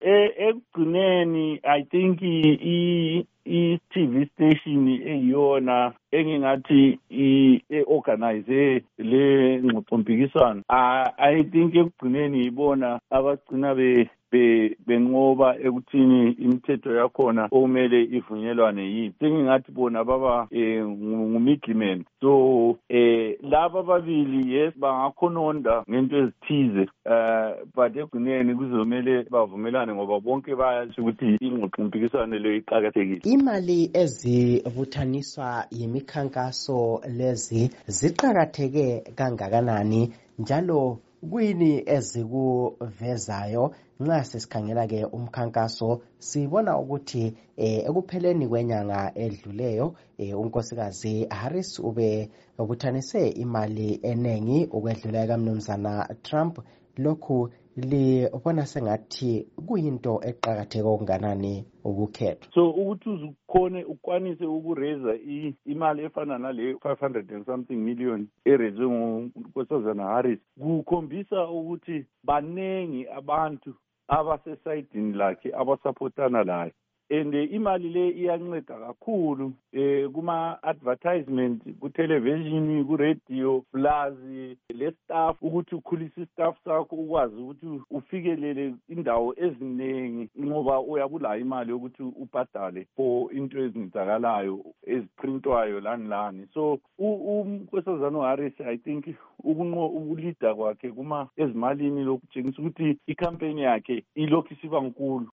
ekugcineni I think i-TV station eyiyona engingathi i-organize le ngxoxompikiswano. I think ekugcineni ibona abagcina benqoba ekuthini imithetho yakhona okumele ivunyelwane yini. Sengingathi bona baba ngumidliman. So laba babili yes bangakhononda ngento ezithize but ekugcineni kuzomele bavumelane ngoba bonke bayazi ukuthi ingxoxompikiswano leyo iqhakathekile. Imali ezibuthaniswa yimikhankaso lezi ziqhakatheke kangakanani njalo kuyini ezikuvezayo nxa sesikhangela ke umkhankaso sibona ukuthi ekupheleni kwenyanga edluleyo unkosikazi Harris ube ubuthanise imali enengi ukwedlula kaMnumzana Trump. Lokhu libona sengathi kuyinto eqhakatheke okunganani ukukhethwa. So ukuthi uzukhone ukwanise ukureza imali efana nale 500 and something million erezwe ngunkosazana Harris kukhombisa ukuthi banengi abantu abasesayidini lakhe abasupportana laye. And imali le iyanceda kakhulu kuma-advertisement ku-television, ku-radio, plus le staff ukuthi ukhulise staff sakho ukwazi ukuthi ufikelele indawo eziningi ngoba uyabulayo imali yokuthi ubhadale for into ezenzakalayo eziprintwayo lani. So unkosazana Harris I think ukulida kwakhe kuma ezimalini lokutshengisa ukuthi i-campaign yakhe ilokhu isiba nkulu.